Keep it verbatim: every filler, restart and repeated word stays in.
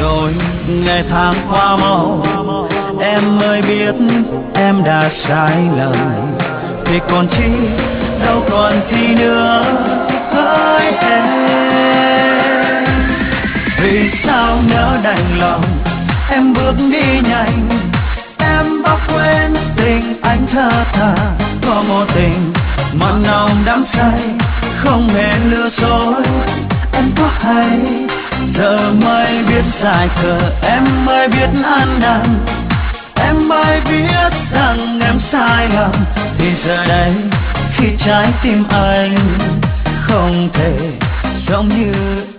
rồi ngày tháng qua mau, em mới biết em đã sai lầm. Thì còn chi, đâu còn chi nữa hỡi em. Vì sao nỡ đành lòng em bước đi nhanh, em bỏ quên tình anh thơ thà. Có một tình mặn nồng đắm say, không hề lừa dối. Em có hay giờ mới biết dài khờ, em mới biết ăn năn, em mới biết rằng em sai lầm. Thì giờ đây khi trái tim anh không thể giống như